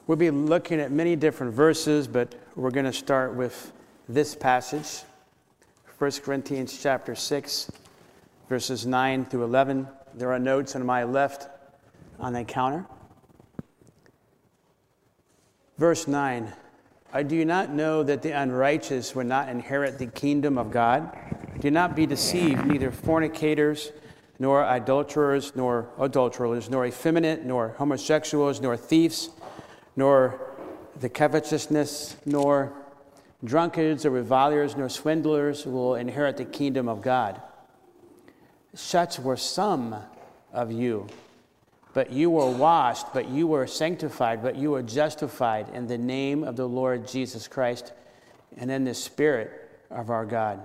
We'll be looking at many different verses, but we're going to start with this passage, 1 Corinthians chapter 6, verses 9 through 11. There are notes on my left on the counter. Verse 9, do you not know that the unrighteous will not inherit the kingdom of God? Do not be deceived, neither fornicators, nor adulterers, nor effeminate, nor homosexuals, nor thieves, nor the covetousness, nor drunkards or revilers, nor swindlers will inherit the kingdom of God. Such were some of you. But you were washed, but you were sanctified, but you were justified in the name of the Lord Jesus Christ and in the Spirit of our God.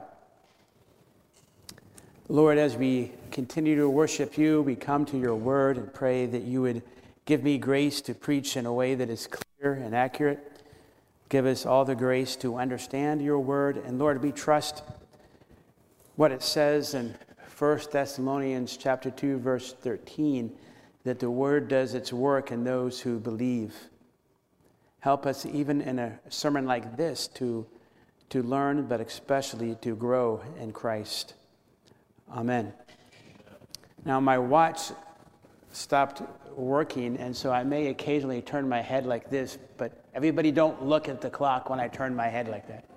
Lord, as we continue to worship you, we come to your word and pray that you would give me grace to preach in a way that is clear and accurate. Give us all the grace to understand your word. And Lord, we trust what it says in 1 Thessalonians chapter 2, verse 13, that the word does its work in those who believe. Help us even in a sermon like this to learn, but especially to grow in Christ. Amen. Now my watch stopped working, and so I may occasionally turn my head like this, but everybody don't look at the clock when I turn my head like that.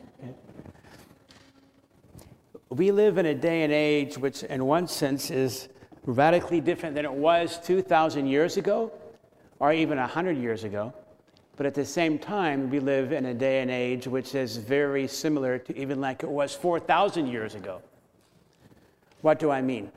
We live in a day and age which in one sense is radically different than it was 2,000 years ago or even 100 years ago. But at the same time, we live in a day and age which is very similar to even like it was 4,000 years ago. What do I mean?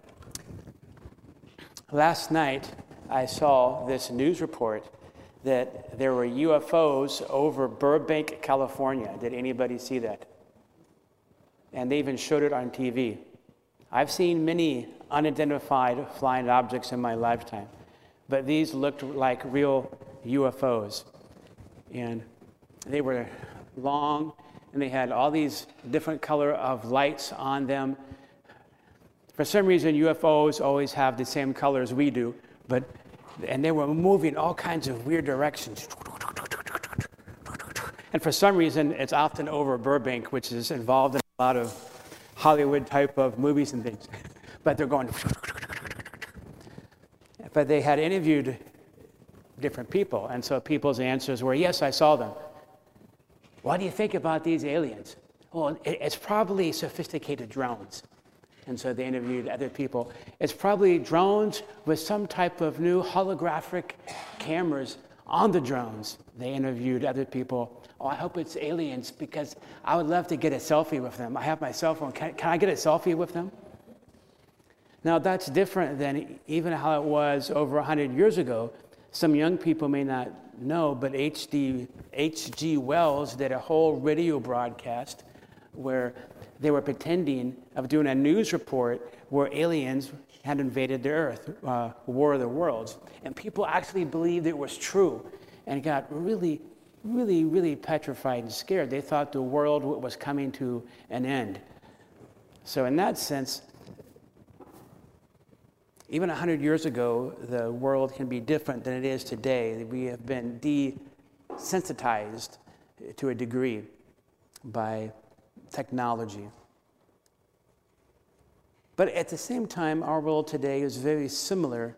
Last night, I saw this news report that there were UFOs over Burbank, California. Did anybody see that? And they even showed it on TV. I've seen many unidentified flying objects in my lifetime, but these looked like real UFOs. And they were long, and they had all these different color of lights on them. For some reason, UFOs always have the same colors we do, and they were moving all kinds of weird directions. And for some reason, it's often over Burbank, which is involved in a lot of Hollywood type of movies and things. But they're going. But they had interviewed different people, and so people's answers were, yes, I saw them. What do you think about these aliens? Well, it's probably sophisticated drones. And so they interviewed other people. It's probably drones with some type of new holographic cameras on the drones. They interviewed other people. Oh, I hope it's aliens because I would love to get a selfie with them. I have my cell phone. Can I get a selfie with them? Now, that's different than even how it was over 100 years ago. Some young people may not know, but H.G. Wells did a whole radio broadcast where they were pretending of doing a news report where aliens had invaded the earth, War of the Worlds. And people actually believed it was true and got really, really, really petrified and scared. They thought the world was coming to an end. So in that sense, even 100 years ago, the world can be different than it is today. We have been desensitized to a degree by technology. But at the same time, our world today is very similar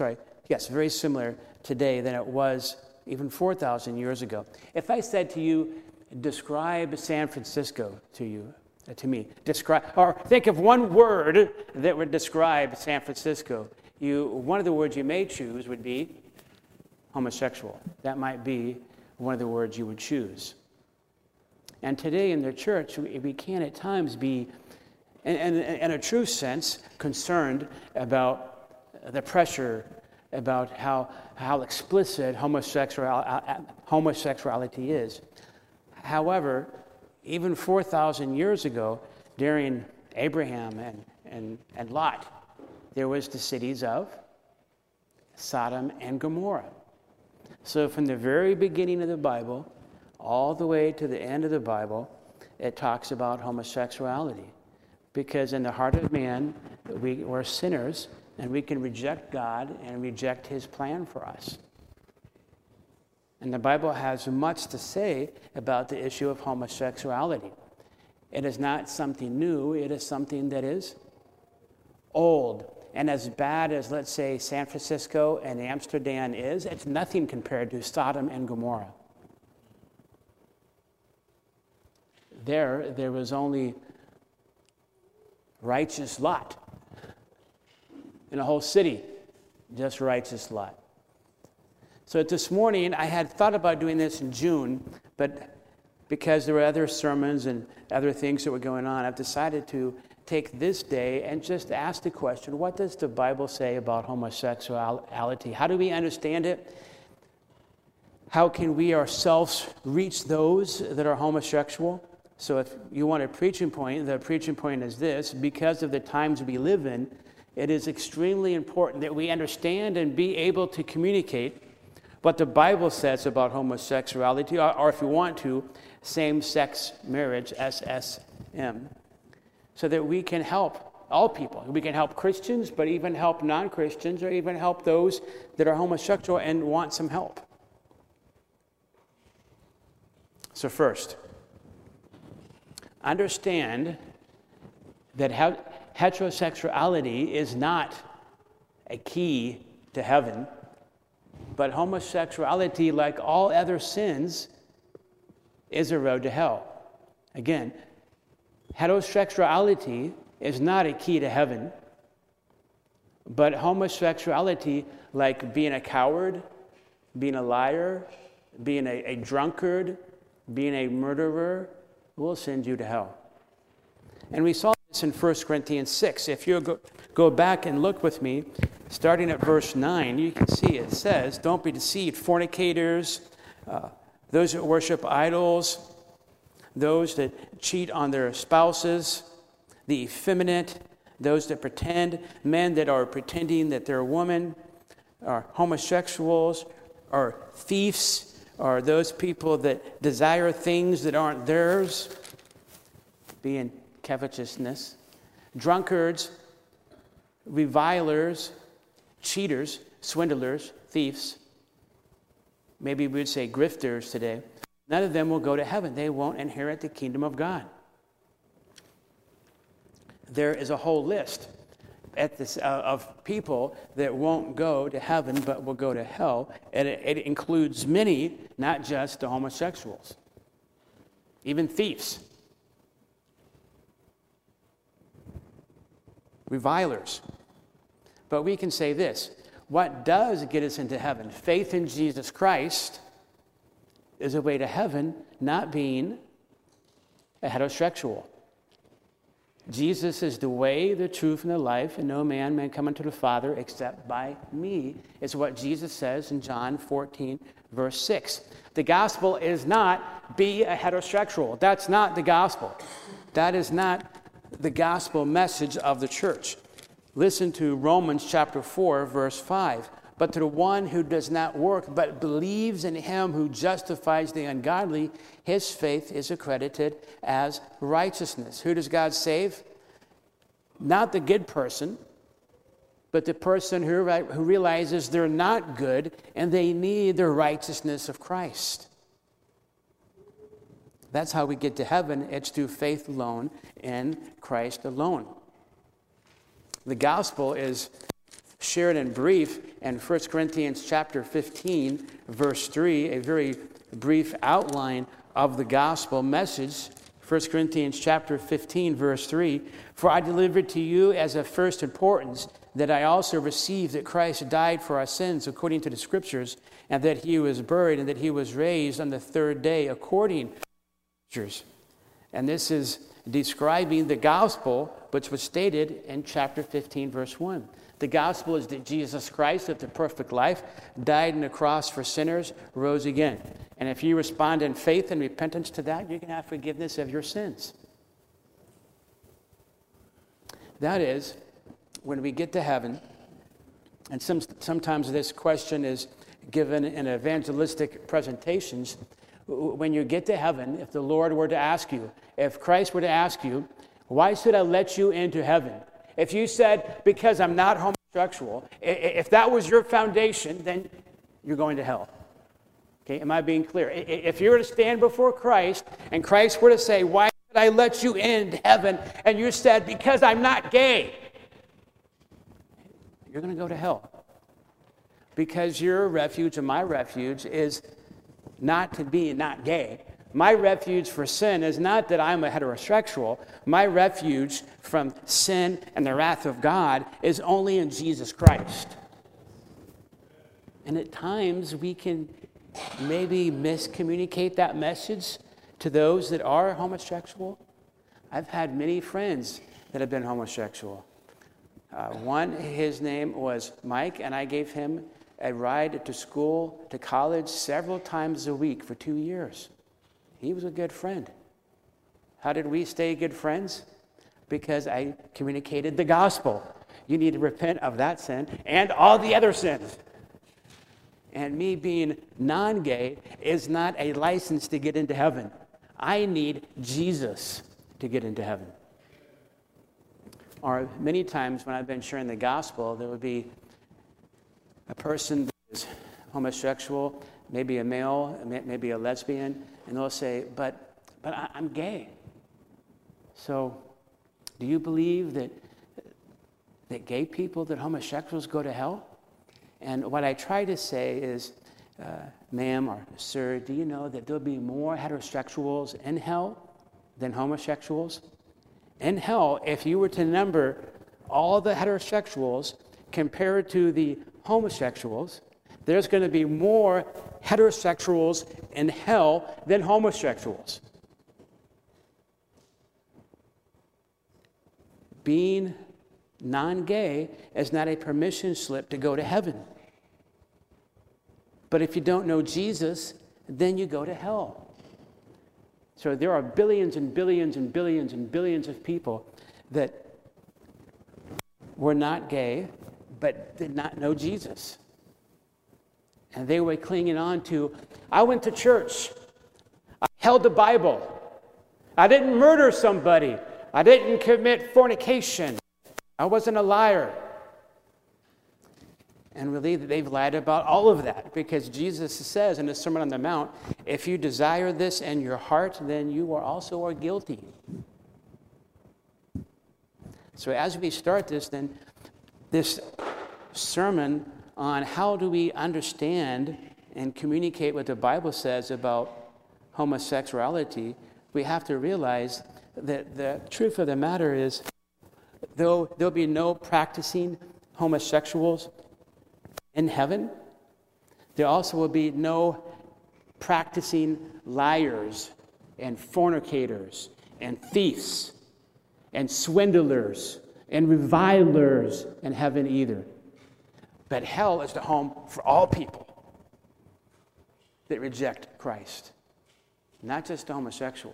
today than it was even 4,000 years ago. If I said to you, describe San Francisco to me, or think of one word that would describe San Francisco, one of the words you may choose would be homosexual. That might be one of the words you would choose. And today in the church, we can at times be, in a true sense, concerned about the pressure, about how explicit homosexuality is. However, even 4,000 years ago, during Abraham and Lot, there was the cities of Sodom and Gomorrah. So from the very beginning of the Bible, all the way to the end of the Bible, it talks about homosexuality. Because in the heart of man, we're sinners, and we can reject God and reject his plan for us. And the Bible has much to say about the issue of homosexuality. It is not something new, it is something that is old. And as bad as, let's say, San Francisco and Amsterdam is, it's nothing compared to Sodom and Gomorrah. There was only righteous Lot. In a whole city, just righteous Lot. So this morning, I had thought about doing this in June, but because there were other sermons and other things that were going on, I've decided to take this day and just ask the question, what does the Bible say about homosexuality? How do we understand it? How can we ourselves reach those that are homosexual? So if you want a preaching point, the preaching point is this: because of the times we live in, it is extremely important that we understand and be able to communicate what the Bible says about homosexuality, or if you want to, same-sex marriage, SSM, so that we can help all people. We can help Christians, but even help non-Christians, or even help those that are homosexual and want some help. So first, understand that heterosexuality is not a key to heaven, but homosexuality, like all other sins, is a road to hell. Again, heterosexuality is not a key to heaven, but homosexuality, like being a coward, being a liar, being a drunkard, being a murderer, will send you to hell. And we saw this in 1 Corinthians 6. If you go back and look with me, starting at verse 9, you can see it says, don't be deceived, fornicators, those that worship idols, those that cheat on their spouses, the effeminate, those that pretend, men that are pretending that they're a woman, are homosexuals, are thieves, are those people that desire things that aren't theirs, being covetousness, drunkards, revilers, cheaters, swindlers, thieves, maybe we would say grifters today. None of them will go to heaven. They won't inherit the kingdom of God. There is a whole list of people that won't go to heaven but will go to hell. And it includes many, not just the homosexuals, even thieves, revilers. But we can say this: what does get us into heaven? Faith in Jesus Christ is a way to heaven, not being a heterosexual. Jesus is the way, the truth, and the life, and no man may come unto the Father except by me, is what Jesus says in John 14, verse 6. The gospel is not be a heterosexual. That's not the gospel. That is not the gospel message of the church. Listen to Romans chapter 4, verse 5. But to the one who does not work, but believes in him who justifies the ungodly, his faith is accredited as righteousness. Who does God save? Not the good person, but the person who realizes they're not good and they need the righteousness of Christ. That's how we get to heaven. It's through faith alone in Christ alone. The gospel is shared in brief in 1 Corinthians chapter 15, verse 3, a very brief outline of the gospel message. 1 Corinthians chapter 15, verse 3, for I delivered to you as of first importance that I also received that Christ died for our sins according to the Scriptures, and that he was buried, and that he was raised on the third day according to the Scriptures. And this is describing the gospel, which was stated in chapter 15, verse 1. The gospel is that Jesus Christ lived a perfect life, died on the cross for sinners, rose again. And if you respond in faith and repentance to that, you can have forgiveness of your sins. That is, when we get to heaven, and sometimes this question is given in evangelistic presentations, when you get to heaven, if the Lord were to ask you, if Christ were to ask you, why should I let you into heaven? If you said, because I'm not homosexual, if that was your foundation, then you're going to hell. Okay, am I being clear? If you were to stand before Christ and Christ were to say, why did I let you into heaven? And you said, because I'm not gay. You're going to go to hell. Because your refuge and my refuge is not to be not gay. My refuge for sin is not that I'm a heterosexual. My refuge from sin and the wrath of God is only in Jesus Christ. And at times we can maybe miscommunicate that message to those that are homosexual. I've had many friends that have been homosexual. One, his name was Mike, and I gave him a ride to school, to college, several times a week for 2 years. He was a good friend. How did we stay good friends? Because I communicated the gospel. You need to repent of that sin and all the other sins. And me being non-gay is not a license to get into heaven. I need Jesus to get into heaven. Or many times when I've been sharing the gospel, there would be a person that is homosexual, maybe a male, maybe a lesbian, and they'll say, but I'm gay. So do you believe that gay people, that homosexuals go to hell? And what I try to say is, ma'am or sir, do you know that there'll be more heterosexuals in hell than homosexuals? In hell, if you were to number all the heterosexuals compared to the homosexuals, there's going to be more heterosexuals in hell than homosexuals. Being non-gay is not a permission slip to go to heaven. But if you don't know Jesus, then you go to hell. So there are billions and billions and billions and billions of people that were not gay, but did not know Jesus. And they were clinging on to, I went to church. I held the Bible. I didn't murder somebody. I didn't commit fornication. I wasn't a liar. And really, they've lied about all of that, because Jesus says in the Sermon on the Mount, if you desire this in your heart, then you also are guilty. So as we start this sermon on how do we understand and communicate what the Bible says about homosexuality, we have to realize that the truth of the matter is, though there'll be no practicing homosexuals in heaven, there also will be no practicing liars and fornicators and thieves and swindlers and revilers in heaven either. But hell is the home for all people that reject Christ, not just the homosexual.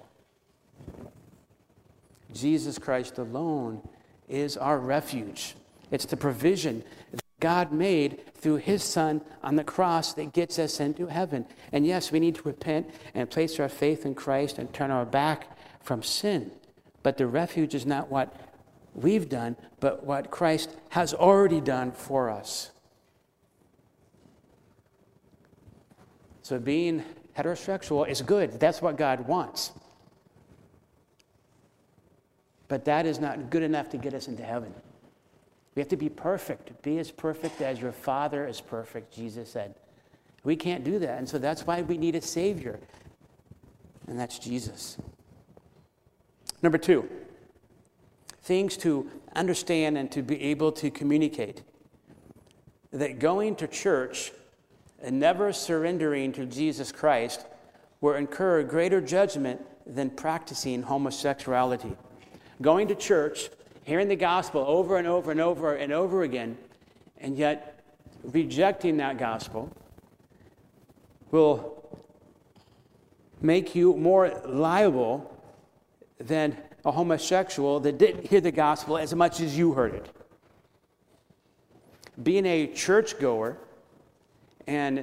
Jesus Christ alone is our refuge. It's the provision that God made through his Son on the cross that gets us into heaven. And yes, we need to repent and place our faith in Christ and turn our back from sin. But the refuge is not what we've done, but what Christ has already done for us. So being heterosexual is good. That's what God wants. But that is not good enough to get us into heaven. We have to be perfect. Be as perfect as your Father is perfect, Jesus said. We can't do that. And so that's why we need a Savior. And that's Jesus. Number 2, things to understand and to be able to communicate. That going to church and never surrendering to Jesus Christ will incur greater judgment than practicing homosexuality. Going to church, hearing the gospel over and over and over and over again, and yet rejecting that gospel will make you more liable than a homosexual that didn't hear the gospel as much as you heard it. Being a churchgoer and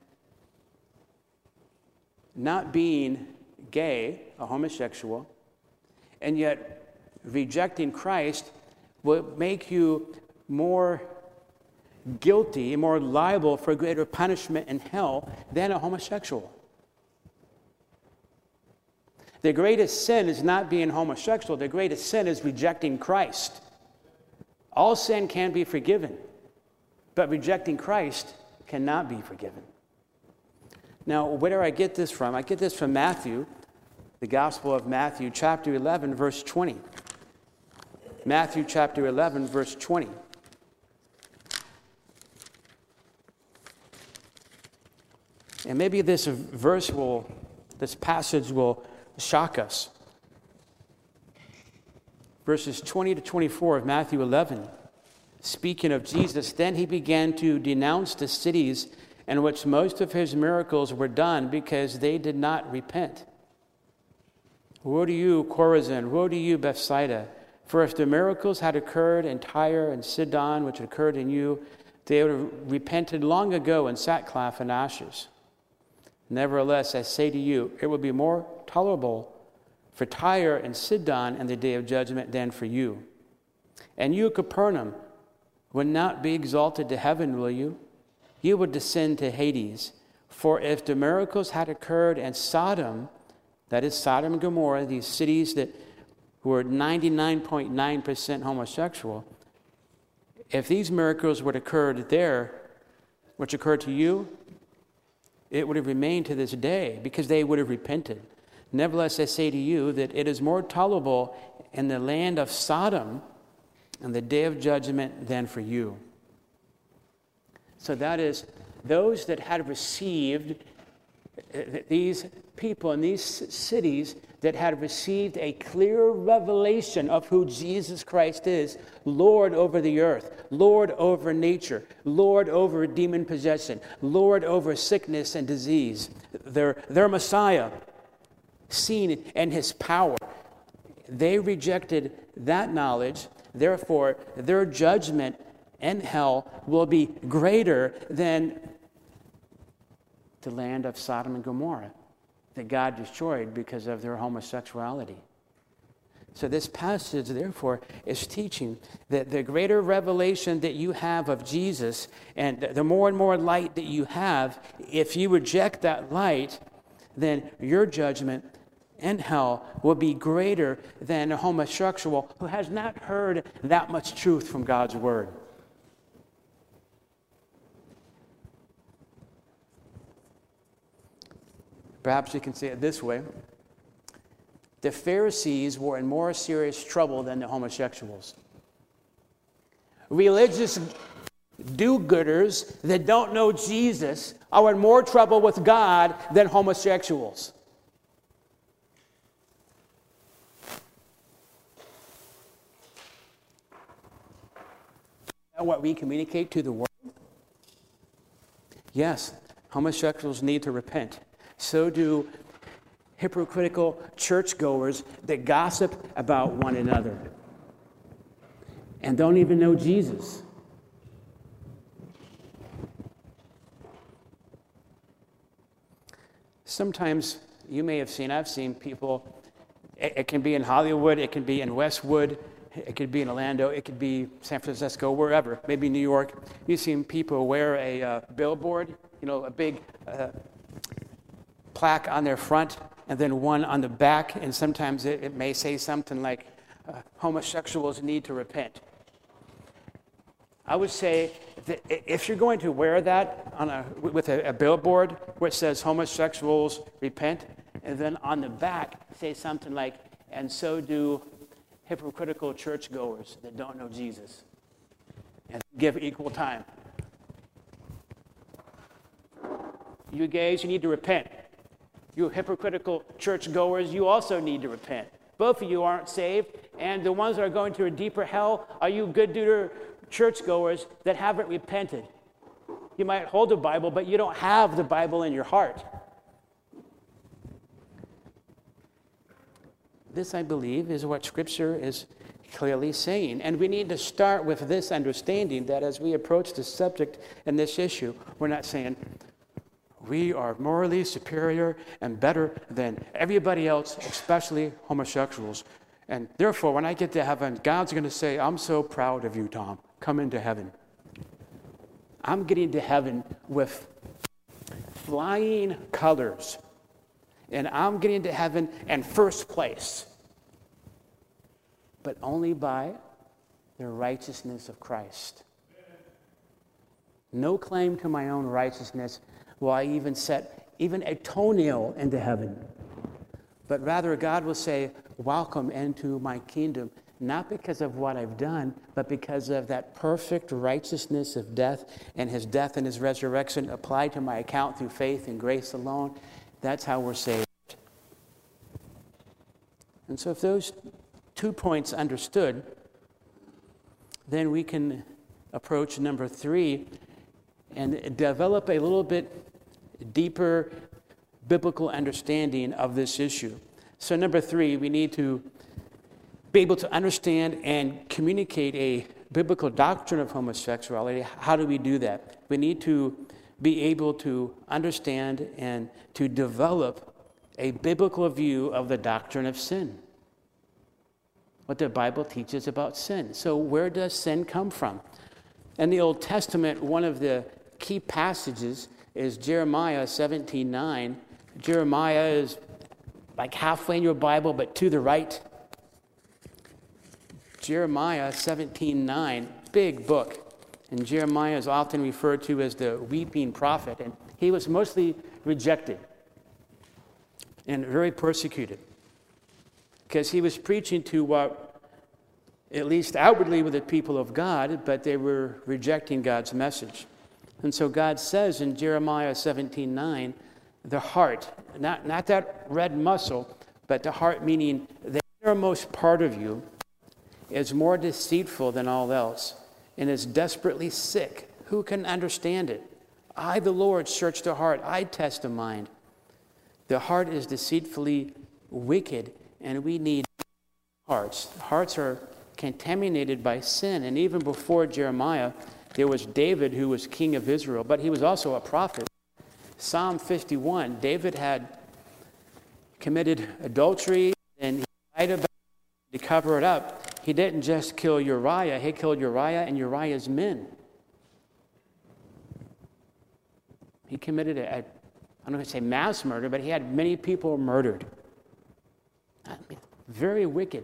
not being gay, a homosexual, and yet rejecting Christ will make you more guilty and more liable for greater punishment in hell than a homosexual. The greatest sin is not being homosexual. The greatest sin is rejecting Christ. All sin can be forgiven, but rejecting Christ cannot be forgiven. Now, where do I get this from? I get this from Matthew, the Gospel of Matthew, chapter 11, verse 20. Matthew chapter 11, verse 20. And maybe this passage will shock us. Verses 20 to 24 of Matthew 11. Speaking of Jesus, then he began to denounce the cities in which most of his miracles were done because they did not repent. Woe to you, Chorazin! Woe to you, Bethsaida! For if the miracles had occurred in Tyre and Sidon, which occurred in you, they would have repented long ago in sackcloth and ashes. Nevertheless, I say to you, it will be more tolerable for Tyre and Sidon in the day of judgment than for you. And you, Capernaum, will not be exalted to heaven, will you? You will descend to Hades. For if the miracles had occurred in Sodom, that is Sodom and Gomorrah, these cities that were 99.9% homosexual, if these miracles would have occurred there, which occurred to you, it would have remained to this day because they would have repented. Nevertheless, I say to you that it is more tolerable in the land of Sodom in the day of judgment than for you. So that is, those that had received, these people in these cities that had received a clear revelation of who Jesus Christ is, Lord over the earth, Lord over nature, Lord over demon possession, Lord over sickness and disease, their Messiah, seen in his power. They rejected that knowledge. Therefore, their judgment in hell will be greater than the land of Sodom and Gomorrah that God destroyed because of their homosexuality. So this passage, therefore, is teaching that the greater revelation that you have of Jesus and the more and more light that you have, if you reject that light, then your judgment in hell will be greater than a homosexual who has not heard that much truth from God's word. Perhaps you can say it this way. The Pharisees were in more serious trouble than the homosexuals. Religious do-gooders that don't know Jesus are in more trouble with God than homosexuals. Is that what we communicate to the world? Yes, homosexuals need to repent. So do hypocritical churchgoers that gossip about one another and don't even know Jesus. Sometimes you may have seen, I've seen people, it can be in Hollywood, it can be in Westwood, it could be in Orlando, it could be San Francisco, wherever, maybe New York. You've seen people wear a billboard, a big plaque on their front and then one on the back, and sometimes it may say something like, homosexuals need to repent. I would say that if you're going to wear that with a billboard where it says homosexuals repent, and then on the back say something like, and so do hypocritical churchgoers that don't know Jesus, and give equal time. You gays, you need to repent. You hypocritical churchgoers, you also need to repent. Both of you aren't saved, and the ones that are going to a deeper hell are you good-do churchgoers that haven't repented. You might hold the Bible, but you don't have the Bible in your heart. This, I believe, is what Scripture is clearly saying. And we need to start with this understanding that as we approach this subject and this issue, we're not saying, we are morally superior and better than everybody else, especially homosexuals. And therefore, when I get to heaven, God's going to say, I'm so proud of you, Tom. Come into heaven. I'm getting to heaven with flying colors. And I'm getting to heaven in first place. But only by the righteousness of Christ. No claim to my own righteousness will I even set even a toenail into heaven. But rather God will say, welcome into my kingdom, not because of what I've done, but because of that perfect righteousness of death and his death and his resurrection applied to my account through faith and grace alone. That's how we're saved. And so if those 2 points understood, then we can approach number 3 and develop a little bit deeper biblical understanding of this issue. So number 3, we need to be able to understand and communicate a biblical doctrine of homosexuality. How do we do that? We need to be able to understand and to develop a biblical view of the doctrine of sin. What the Bible teaches about sin. So where does sin come from? In the Old Testament, one of the key passages is Jeremiah 17:9. Jeremiah is like halfway in your Bible, but to the right. Jeremiah 17:9, big book. And Jeremiah is often referred to as the weeping prophet. And he was mostly rejected and very persecuted. Because he was preaching to what, at least outwardly, were the people of God, but they were rejecting God's message. And so God says in Jeremiah 17:9, the heart, not that red muscle, but the heart, meaning the innermost part of you, is more deceitful than all else and is desperately sick. Who can understand it? I, the Lord, search the heart. I test the mind. The heart is deceitfully wicked, and we need hearts. Hearts are contaminated by sin. And even before Jeremiah, there was David, who was king of Israel, but he was also a prophet. Psalm 51, David had committed adultery, and he lied about it to cover it up. He didn't just kill Uriah, he killed Uriah and Uriah's men. He committed I don't know if I say mass murder, but he had many people murdered. Very wicked.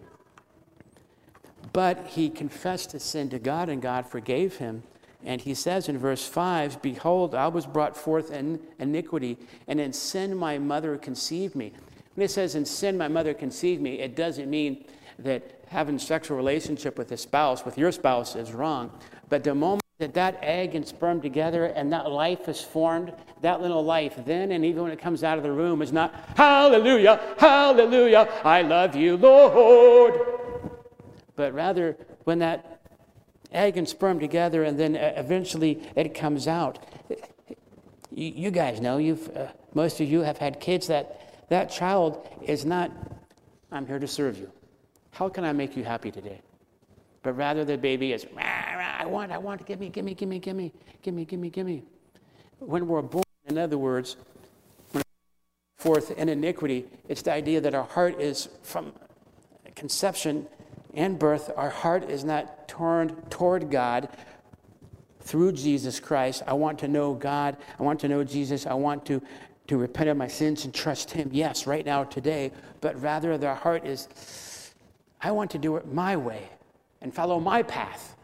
But he confessed his sin to God, and God forgave him. And he says in verse 5, behold, I was brought forth in iniquity, and in sin my mother conceived me. When it says in sin my mother conceived me, it doesn't mean that having sexual relationship with your spouse is wrong. But the moment that egg and sperm together and that life is formed, that little life then and even when it comes out of the womb is not, hallelujah, hallelujah, I love you, Lord. But rather, when that egg and sperm together and then eventually it comes out. You guys know, most of you have had kids that child is not, I'm here to serve you. How can I make you happy today? But rather the baby is, I want, give me. When we're born, in other words, when we're forth in iniquity, it's the idea that our heart is from conception and birth, our heart is not turned toward God through Jesus Christ. I want to know God. I want to know Jesus. I want to repent of my sins and trust him, yes, right now, today. But rather, their heart is, I want to do it my way and follow my path.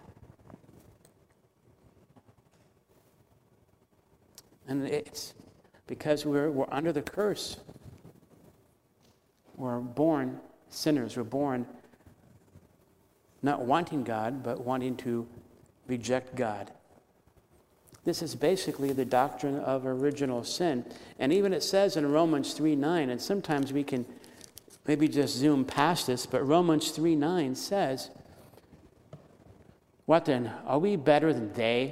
And it's because we're under the curse. We're born sinners. We're born not wanting God, but wanting to reject God. This is basically the doctrine of original sin. And even it says in Romans 3:9, and sometimes we can maybe just zoom past this, but Romans 3:9 says, what then? Are we better than they?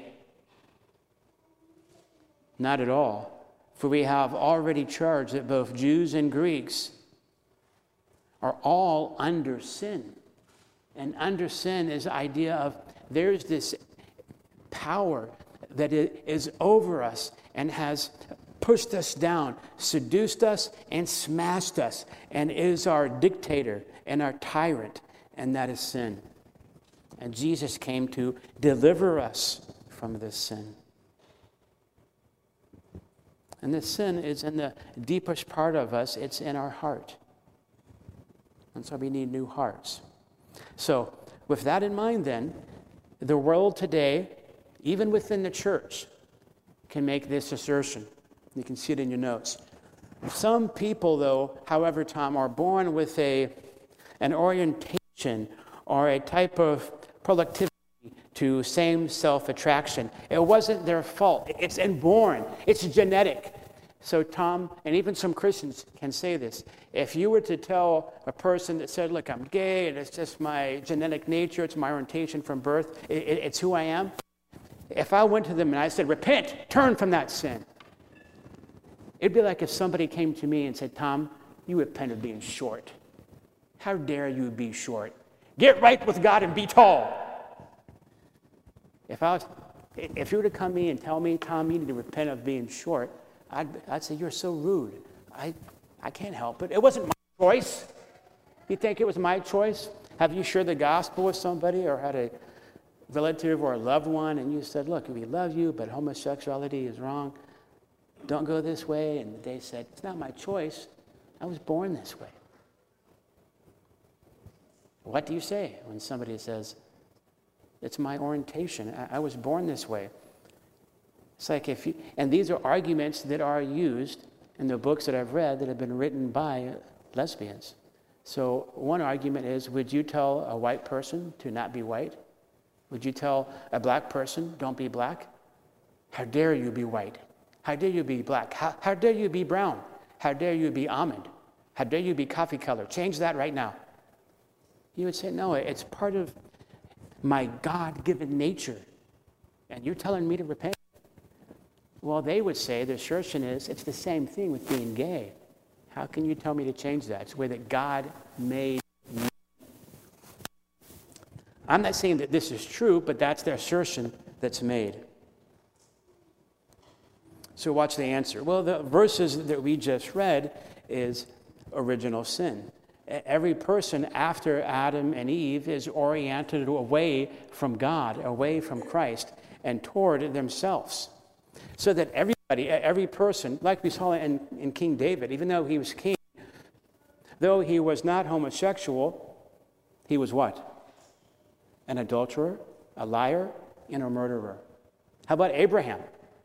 Not at all. For we have already charged that both Jews and Greeks are all under sin. And under sin is the idea of there's this power that is over us and has pushed us down, seduced us, and smashed us, and is our dictator and our tyrant, and that is sin. And Jesus came to deliver us from this sin. And this sin is in the deepest part of us. It's in our heart. And so we need new hearts. So with that in mind then, the world today, even within the church, can make this assertion. You can see it in your notes. Some people, though, however, Tom, are born with an orientation or a type of productivity to same self-attraction. It wasn't their fault. It's inborn. It's genetic. So Tom, and even some Christians can say this. If you were to tell a person that said, look, I'm gay, and it's just my genetic nature, it's my orientation from birth, it's who I am. If I went to them and I said, repent, turn from that sin. It'd be like if somebody came to me and said, Tom, you repent of being short. How dare you be short? Get right with God and be tall. If you were to come to me and tell me, Tom, you need to repent of being short, I'd say, you're so rude. I can't help it. It wasn't my choice. You think it was my choice? Have you shared the gospel with somebody or had a relative or a loved one and you said, look, we love you, but homosexuality is wrong. Don't go this way. And they said, it's not my choice. I was born this way. What do you say when somebody says, it's my orientation. I was born this way. It's like and these are arguments that are used in the books that I've read that have been written by lesbians. So one argument is, would you tell a white person to not be white? Would you tell a black person, don't be black? How dare you be white? How dare you be black? How dare you be brown? How dare you be almond? How dare you be coffee color? Change that right now. You would say, no, it's part of my God-given nature. And you're telling me to repent? Well, they would say, the assertion is, it's the same thing with being gay. How can you tell me to change that? It's the way that God made me. I'm not saying that this is true, but that's the assertion that's made. So watch the answer. Well, the verses that we just read is original sin. Every person after Adam and Eve is oriented away from God, away from Christ, and toward themselves. So that everybody, every person, like we saw in King David, even though he was king, though he was not homosexual, he was what? An adulterer, a liar, and a murderer. How about Abraham?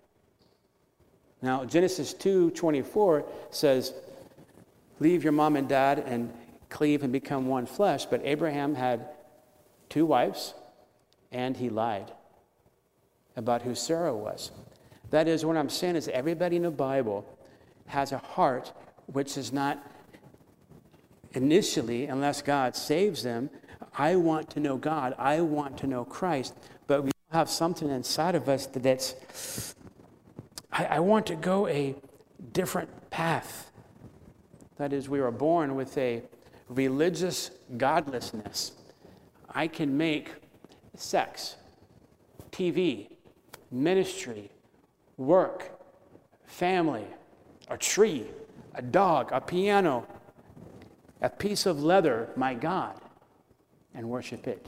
Now, Genesis 2:24 says, leave your mom and dad and cleave and become one flesh. But Abraham had 2 wives, and he lied about who Sarah was. That is, what I'm saying is everybody in the Bible has a heart which is not initially, unless God saves them, I want to know God, I want to know Christ, but we have something inside of us that's, I want to go a different path. That is, we were born with a religious godlessness. I can make sex, TV, ministry, work, family, a tree, a dog, a piano, a piece of leather, my God, and worship it.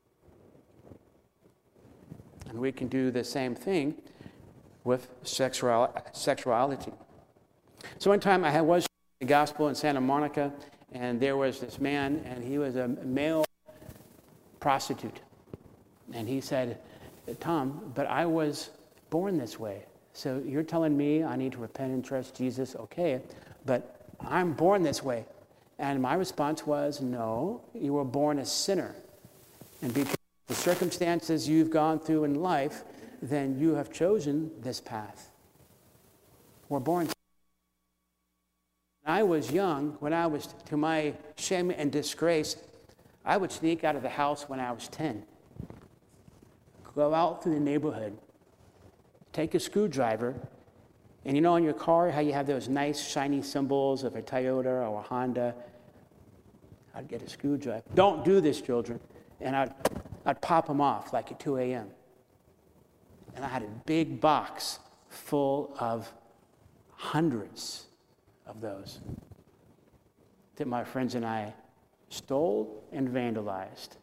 And we can do the same thing with sexuality. So one time I was the gospel in Santa Monica, and there was this man, and he was a male prostitute. And he said, Tom, but I was born this way. So you're telling me I need to repent and trust Jesus, okay, but I'm born this way. And my response was, no, you were born a sinner. And because of the circumstances you've gone through in life, then you have chosen this path. We're born. When I was young, when I was, to my shame and disgrace, I would sneak out of the house when I was 10. Go out through the neighborhood, take a screwdriver, and you know in your car how you have those nice shiny symbols of a Toyota or a Honda? I'd get a screwdriver. Don't do this, children. And I'd pop them off like at 2 a.m. And I had a big box full of hundreds of those that my friends and I stole and vandalized.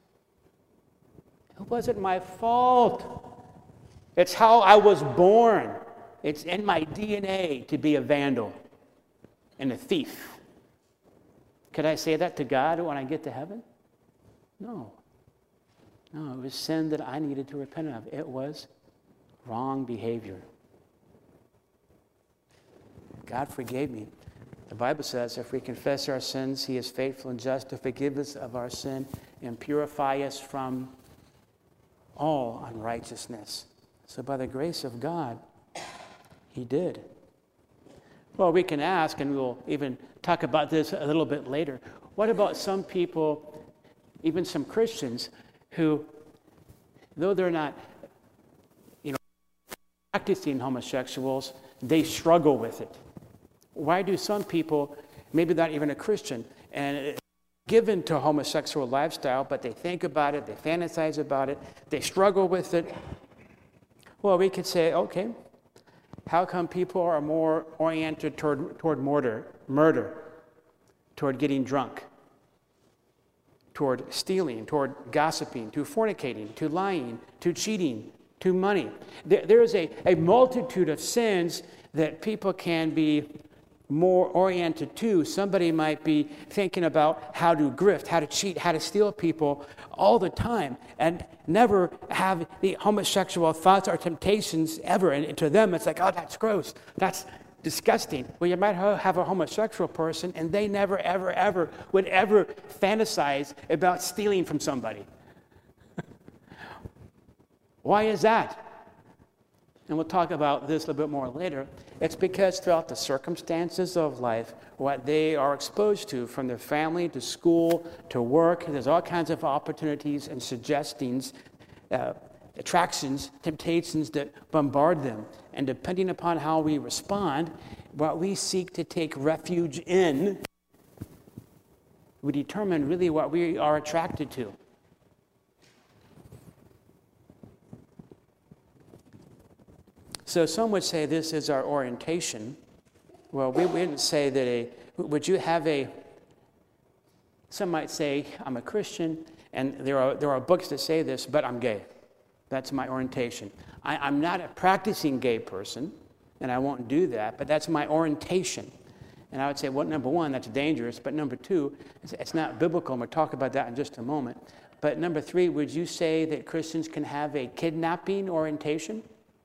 It wasn't my fault. It's how I was born. It's in my DNA to be a vandal and a thief. Could I say that to God when I get to heaven? No. No, it was sin that I needed to repent of. It was wrong behavior. God forgave me. The Bible says if we confess our sins, He is faithful and just to forgive us of our sin and purify us from all unrighteousness. So by the grace of God, He did. Well, we can ask, and we'll even talk about this a little bit later, what about some people, even some Christians, who, though they're not, practicing homosexuals, they struggle with it? Why do some people, maybe not even a Christian, and given to homosexual lifestyle, but they think about it, they fantasize about it, they struggle with it? Well, we could say, okay, how come people are more oriented toward murder, toward getting drunk, toward stealing, toward gossiping, to fornicating, to lying, to cheating, to money? There is a multitude of sins that people can be more oriented to. Somebody might be thinking about how to grift, how to cheat, how to steal people all the time and never have the homosexual thoughts or temptations ever. And to them, it's like, oh, that's gross. That's disgusting. Well, you might have a homosexual person and they never, ever, ever would ever fantasize about stealing from somebody. Why is that? And we'll talk about this a little bit more later. It's because throughout the circumstances of life, what they are exposed to, from their family to school to work, there's all kinds of opportunities and suggestions, attractions, temptations that bombard them. And depending upon how we respond, what we seek to take refuge in, we determine really what we are attracted to. So some would say this is our orientation. Well, we wouldn't say that would you have some might say, I'm a Christian, and there are books that say this, but I'm gay. That's my orientation. I'm not a practicing gay person, and I won't do that, but that's my orientation. And I would say, well, number one, that's dangerous, but number two, it's not biblical, and we'll talk about that in just a moment. But number three, would you say that Christians can have a kidnapping orientation?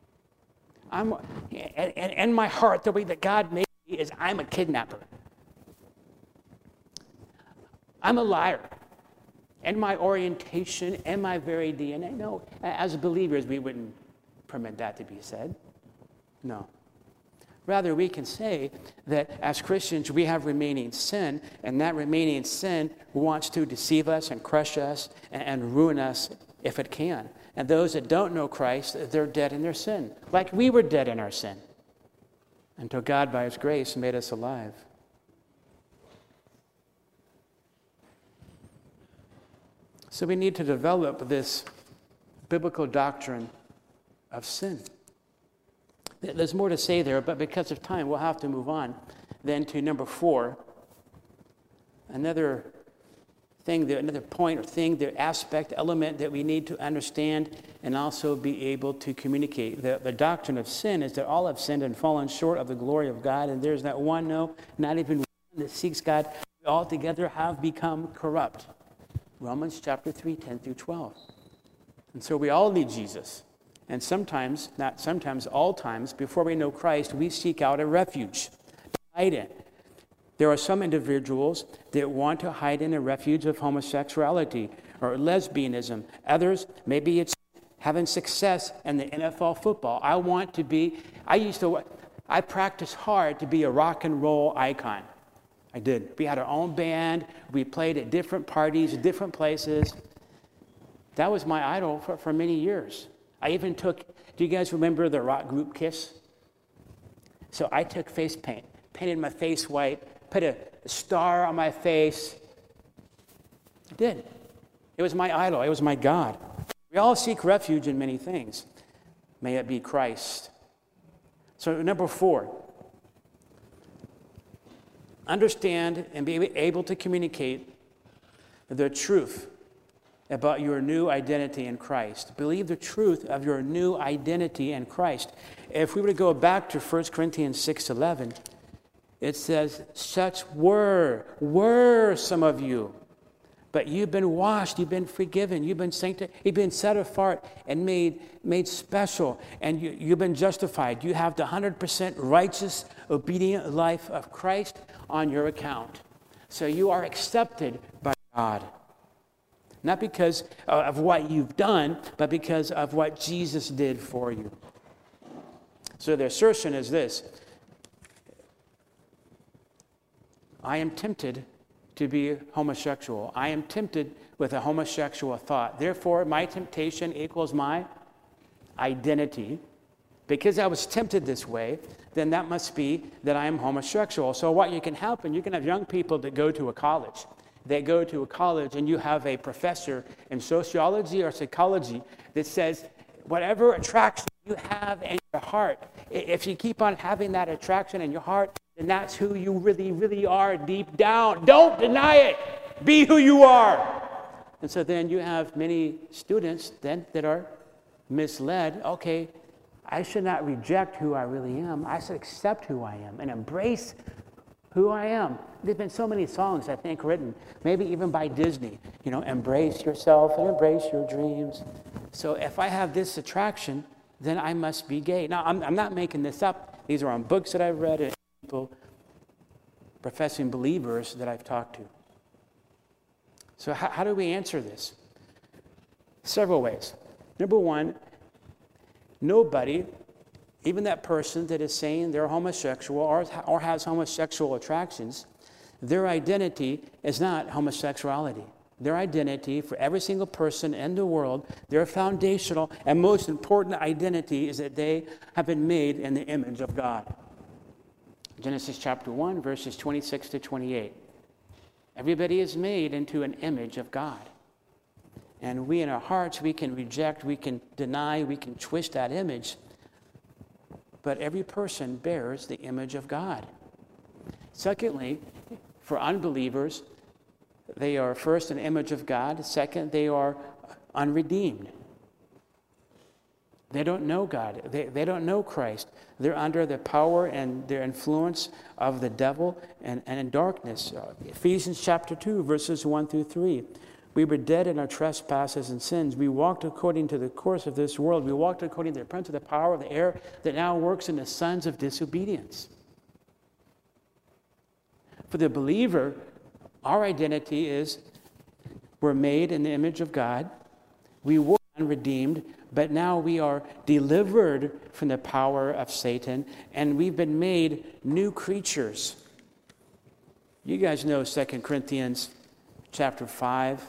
In my heart, the way that God made me is I'm a kidnapper. I'm a liar. And my orientation and my very DNA. No, as believers, we wouldn't permit that to be said. No. Rather, we can say that as Christians, we have remaining sin, and that remaining sin wants to deceive us and crush us and ruin us if it can. And those that don't know Christ, they're dead in their sin, like we were dead in our sin, until God, by His grace, made us alive. So we need to develop this biblical doctrine of sin. There's more to say there, but because of time, we'll have to move on then to number 4. Another point or thing, the aspect, element that we need to understand and also be able to communicate. The doctrine of sin is that all have sinned and fallen short of the glory of God, and there's not one, no, not even one that seeks God. We altogether have become corrupt. Romans chapter 3, 10 through 12. And so we all need Jesus. And sometimes, not sometimes, all times, before we know Christ, we seek out a refuge to hide in. There are some individuals that want to hide in a refuge of homosexuality or lesbianism. Others, maybe it's having success in the NFL football. I practiced hard to be a rock and roll icon. I did. We had our own band. We played at different parties, different places. That was my idol for many years. I even do you guys remember the rock group Kiss? So I took face paint, painted my face white, put a star on my face. I did. It was my idol. It was my God. We all seek refuge in many things. May it be Christ. So number 4, understand and be able to communicate the truth about your new identity in Christ. Believe the truth of your new identity in Christ. If we were to go back to 1 Corinthians 6:11, it says, such were some of you. But you've been washed, you've been forgiven, you've been sanctified, you've been set apart and made special, and you've been justified. You have the 100% righteous, obedient life of Christ on your account. So you are accepted by God. Not because of what you've done, but because of what Jesus did for you. So the assertion is this: I am tempted to be homosexual. I am tempted with a homosexual thought. Therefore, my temptation equals my identity. Because I was tempted this way, then that must be that I am homosexual. So what can happen, you can have young people that go to a college. They go to a college and you have a professor in sociology or psychology that says, whatever attraction you have in your heart, if you keep on having that attraction in your heart, then that's who you really, really are deep down. Don't deny it. Be who you are. And so then you have many students then that are misled. Okay, I should not reject who I really am. I should accept who I am and embrace who I am. There's been so many songs, I think, written, maybe even by Disney. Embrace yourself and embrace your dreams. So if I have this attraction, then I must be gay. Now, I'm not making this up. These are on books that I've read and people, professing believers that I've talked to. So how do we answer this? Several ways. Number one, nobody, even that person that is saying they're homosexual or has homosexual attractions, their identity is not homosexuality. Their identity for every single person in the world, their foundational and most important identity is that they have been made in the image of God. Genesis chapter 1, verses 26 to 28. Everybody is made into an image of God. And we in our hearts, we can reject, we can deny, we can twist that image. But every person bears the image of God. Secondly, for unbelievers, they are first an image of God. Second, they are unredeemed. They don't know God. They don't know Christ. They're under the power and their influence of the devil and in darkness. Ephesians chapter 2, verses 1 through 3. We were dead in our trespasses and sins. We walked according to the course of this world. We walked according to the prince of the power of the air that now works in the sons of disobedience. For the believer, our identity is we're made in the image of God. We were unredeemed, but now we are delivered from the power of Satan, and we've been made new creatures. You guys know 2 Corinthians chapter 5.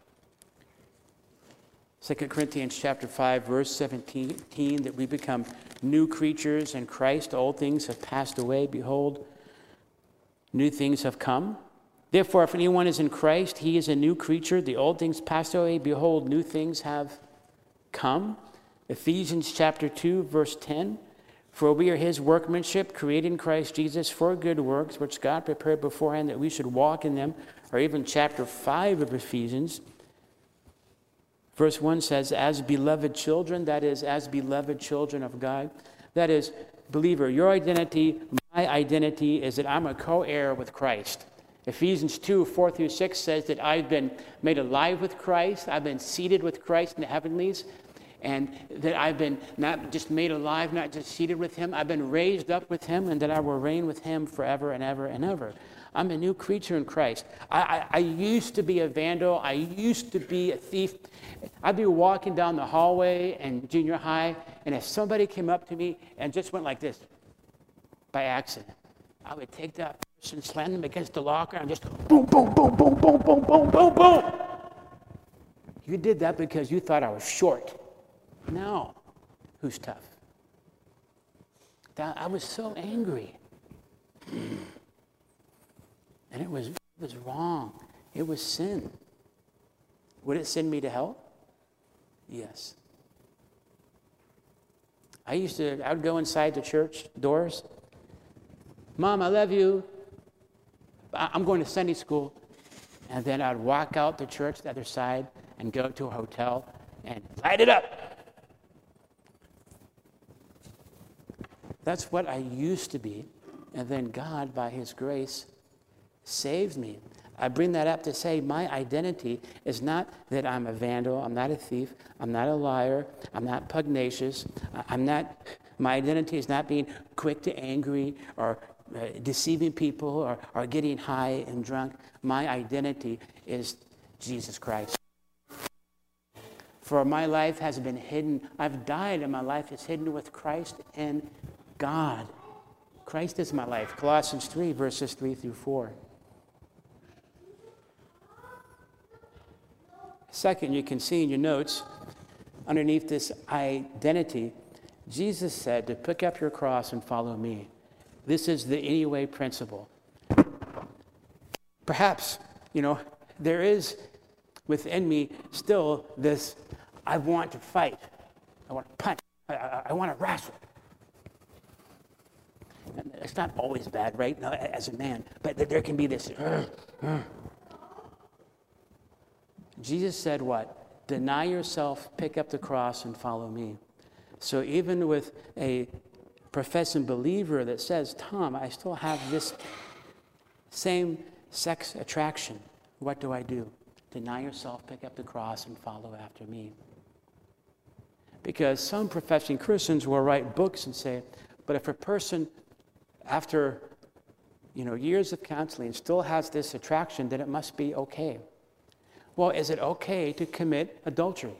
2 Corinthians chapter 5, verse 17, that we become new creatures in Christ. Old things have passed away. Behold, new things have come. Therefore, if anyone is in Christ, he is a new creature. The old things passed away. Behold, new things have come. Ephesians chapter 2, verse 10. For we are his workmanship, created in Christ Jesus for good works, which God prepared beforehand that we should walk in them. Or even chapter 5 of Ephesians. Verse 1 says, as beloved children, that is, as beloved children of God. That is, believer, your identity, my identity is that I'm a co-heir with Christ. Ephesians 2, 4 through 6 says that I've been made alive with Christ. I've been seated with Christ in the heavenlies. And that I've been not just made alive, not just seated with him. I've been raised up with him, and that I will reign with him forever and ever and ever. I'm a new creature in Christ. I used to be a vandal. I used to be a thief. I'd be walking down the hallway in junior high, and if somebody came up to me and just went like this, by accident, I would take that person, slam them against the locker, and just boom, boom, boom, boom, boom, boom, boom, boom, boom. You did that because you thought I was short. No. Who's tough? I was so angry. And it was wrong. It was sin. Would it send me to hell? Yes. I would go inside the church doors. Mom, I love you. I'm going to Sunday school. And then I'd walk out the church, the other side, and go to a hotel and light it up. That's what I used to be. And then God, by his grace, saved me. I bring that up to say my identity is not that I'm a vandal, I'm not a thief, I'm not a liar, I'm not pugnacious, my identity is not being quick to angry or deceiving people or getting high and drunk. My identity is Jesus Christ. For my life has been hidden. I've died and my life is hidden with Christ in God. Christ is my life. Colossians 3, verses 3 through 4. Second, you can see in your notes, underneath this identity, Jesus said to pick up your cross and follow me. This is the anyway principle. Perhaps, there is within me still this, I want to fight. I want to punch. I want to wrestle. It's not always bad, right? No, as a man. But there can be this. Jesus said what? Deny yourself, pick up the cross, and follow me. So even with a professing believer that says, Tom, I still have this same sex attraction. What do I do? Deny yourself, pick up the cross, and follow after me. Because some professing Christians will write books and say, but if a person, after years of counseling, still has this attraction, then it must be okay. Well, is it okay to commit adultery?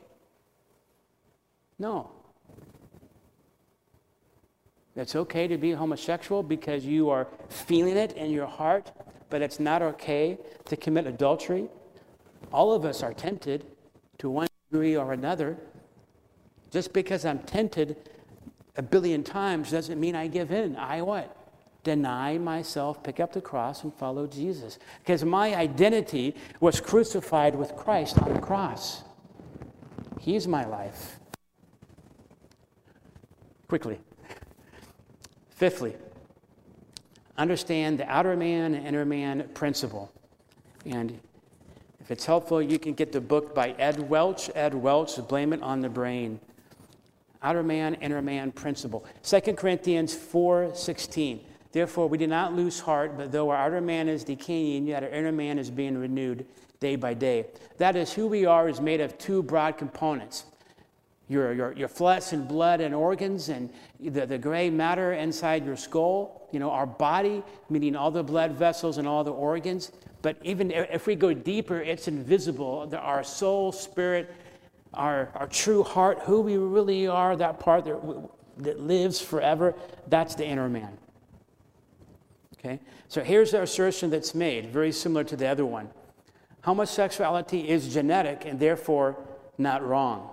No. It's okay to be homosexual because you are feeling it in your heart, but it's not okay to commit adultery. All of us are tempted to one degree or another. Just because I'm tempted a billion times doesn't mean I give in. I what? Deny myself, pick up the cross, and follow Jesus. Because my identity was crucified with Christ on the cross. He's my life. Quickly. Fifthly, understand the outer man and inner man principle. And if it's helpful, you can get the book by Ed Welch. Ed Welch, Blame It on the Brain. Outer man, inner man principle. 2 Corinthians 4:16. Therefore, we do not lose heart, but though our outer man is decaying, yet our inner man is being renewed day by day. That is, who we are is made of two broad components. Your flesh and blood and organs and the gray matter inside your skull. Our body, meaning all the blood vessels and all the organs. But even if we go deeper, it's invisible. Our soul, spirit, our true heart, who we really are, that part that lives forever, that's the inner man. Okay? So here's the assertion that's made, very similar to the other one. Homosexuality is genetic and therefore not wrong.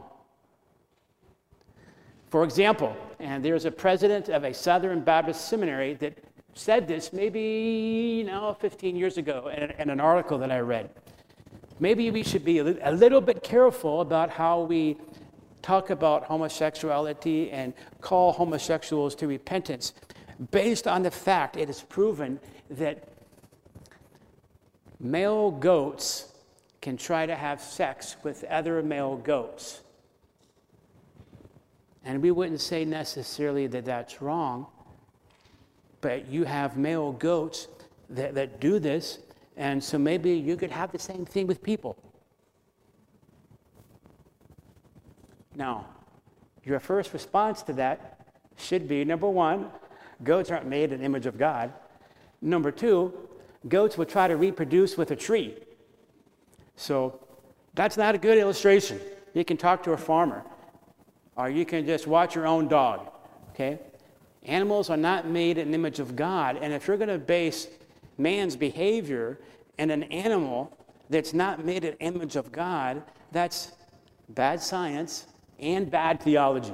For example, and there's a president of a Southern Baptist seminary that said this maybe 15 years ago in an article that I read. Maybe we should be a little bit careful about how we talk about homosexuality and call homosexuals to repentance, based on the fact it is proven that male goats can try to have sex with other male goats. And we wouldn't say necessarily that that's wrong, but you have male goats that do this, and so maybe you could have the same thing with people. Now, your first response to that should be, number one, goats aren't made in the image of God. Number two, goats will try to reproduce with a tree. So that's not a good illustration. You can talk to a farmer, or you can just watch your own dog, okay? Animals are not made in the image of God, and if you're going to base man's behavior in an animal that's not made in the image of God, that's bad science and bad theology.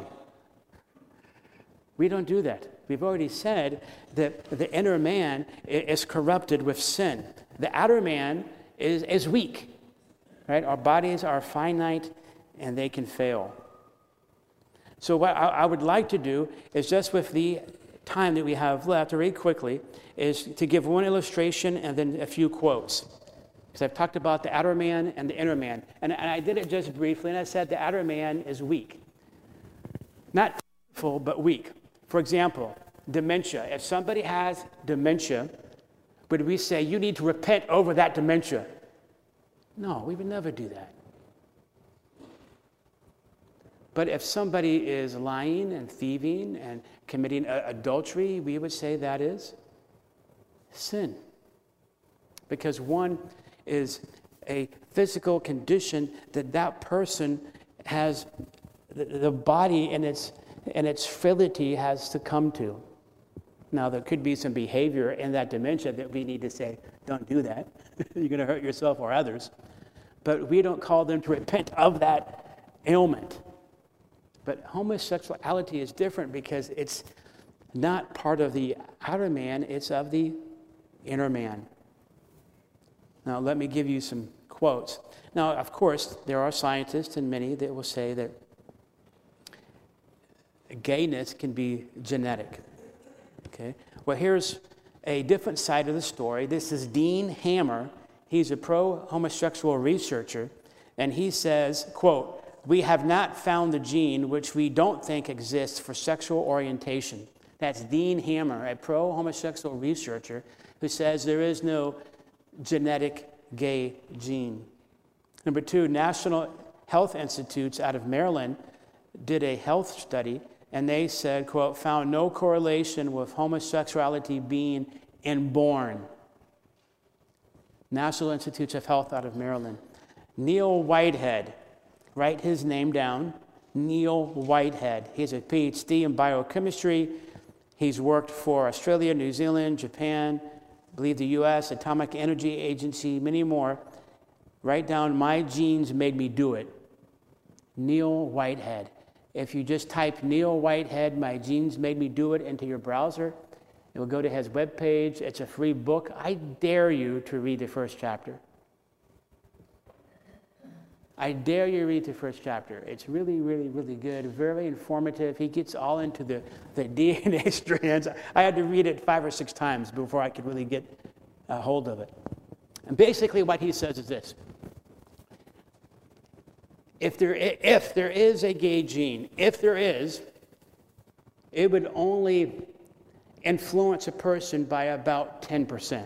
We don't do that. We've already said that the inner man is corrupted with sin. The outer man is weak, right? Our bodies are finite and they can fail. So what I would like to do is, just with the time that we have left, very quickly, is to give one illustration and then a few quotes. Because I've talked about the outer man and the inner man. And I did it just briefly, and I said the outer man is weak. Not full, but weak. For example, dementia. If somebody has dementia, would we say, you need to repent over that dementia? No, we would never do that. But if somebody is lying and thieving and committing adultery, we would say that is sin. Because one is a physical condition that person has, the body and its frailty has to come to. Now, there could be some behavior in that dementia that we need to say, don't do that. You're going to hurt yourself or others. But we don't call them to repent of that ailment. But homosexuality is different because it's not part of the outer man, it's of the inner man. Now, let me give you some quotes. Now, of course, there are scientists and many that will say that gayness can be genetic. Okay? Well, here's a different side of the story. This is Dean Hammer. He's a pro-homosexual researcher, and he says, quote, "We have not found the gene which we don't think exists for sexual orientation." That's Dean Hammer, a pro-homosexual researcher who says there is no genetic gay gene. Number two, National Health Institutes out of Maryland did a health study, and they said, quote, "found no correlation with homosexuality being inborn." National Institutes of Health out of Maryland. Neil Whitehead, write his name down, Neil Whitehead. He has a PhD in biochemistry. He's worked for Australia, New Zealand, Japan, I believe the U.S., Atomic Energy Agency, many more. Write down, "My genes made me do it." Neil Whitehead. If you just type Neil Whitehead, "My genes made me do it" into your browser, it will go to his webpage. It's a free book. I dare you to read the first chapter. I dare you to read the first chapter. It's really, really, really good, very informative. He gets all into the DNA strands. I had to read it 5 or 6 times before I could really get a hold of it. And basically what he says is this. If there is a gay gene, if there is, it would only influence a person by about 10%.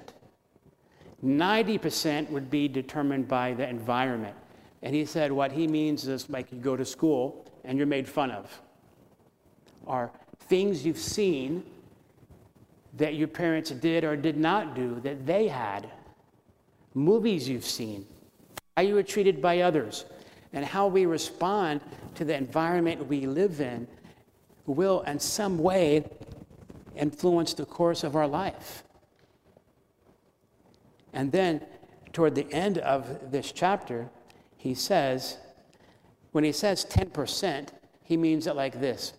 90% would be determined by the environment. And he said what he means is like you go to school and you're made fun of. Or things you've seen that your parents did or did not do that they had. Movies you've seen. How you were treated by others. And how we respond to the environment we live in will in some way influence the course of our life. And then toward the end of this chapter, he says, when he says 10%, he means it like this.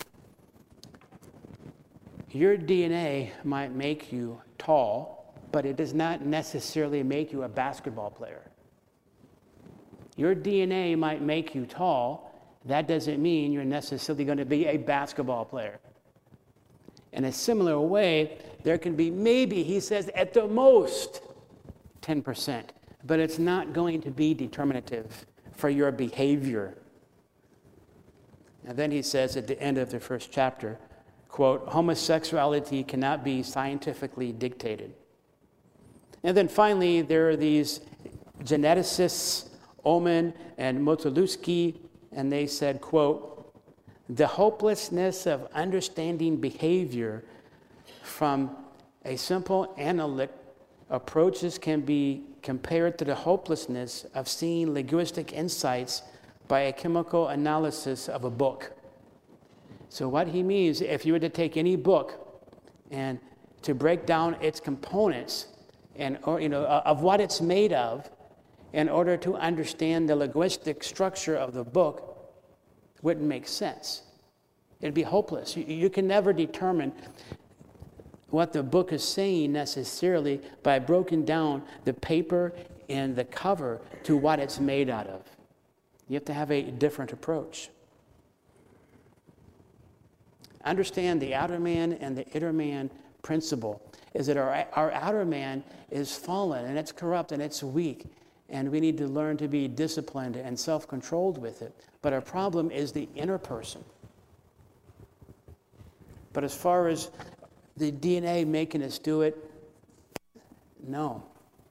Your DNA might make you tall, but it does not necessarily make you a basketball player. Your DNA might make you tall. That doesn't mean you're necessarily going to be a basketball player. In a similar way, there can be maybe, he says, at the most 10%, but it's not going to be determinative for your behavior. And then he says at the end of the first chapter, quote, "Homosexuality cannot be scientifically dictated." And then finally, there are these geneticists, Oman and Motulewski, and they said, quote, "The hopelessness of understanding behavior from a simple analytic approaches can be compared to the hopelessness of seeing linguistic insights by a chemical analysis of a book." So what he means, if you were to take any book and to break down its components and of what it's made of, in order to understand the linguistic structure of the book, wouldn't make sense. It'd be hopeless. You can never determine what the book is saying necessarily by breaking down the paper and the cover to what it's made out of. You have to have a different approach. Understand the outer man and the inner man principle. is that our outer man is fallen, and it's corrupt, and it's weak, and we need to learn to be disciplined and self-controlled with it. But our problem is the inner person. But as far as the DNA making us do it, no.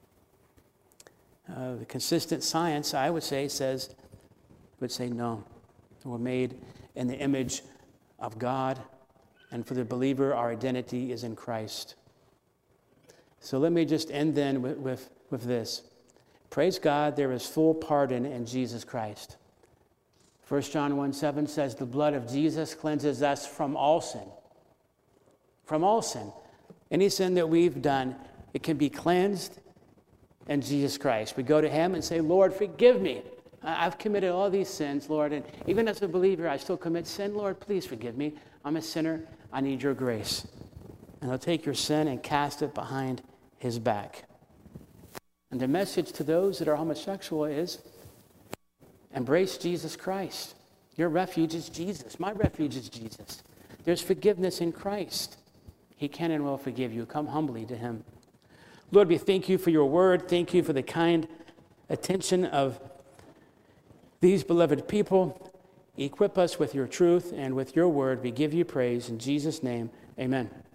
The consistent science, I would say, would say no. We're made in the image of God, and for the believer, our identity is in Christ. So let me just end then with this. Praise God, there is full pardon in Jesus Christ. 1 John 1:7 says, the blood of Jesus cleanses us from all sin. From all sin. Any sin that we've done, it can be cleansed in Jesus Christ. We go to him and say, Lord, forgive me. I've committed all these sins, Lord, and even as a believer, I still commit sin. Lord, please forgive me. I'm a sinner. I need your grace. And he'll take your sin and cast it behind his back. And the message to those that are homosexual is, embrace Jesus Christ. Your refuge is Jesus. My refuge is Jesus. There's forgiveness in Christ. He can and will forgive you. Come humbly to him. Lord, we thank you for your word. Thank you for the kind attention of these beloved people. Equip us with your truth and with your word. We give you praise. In Jesus' name, amen.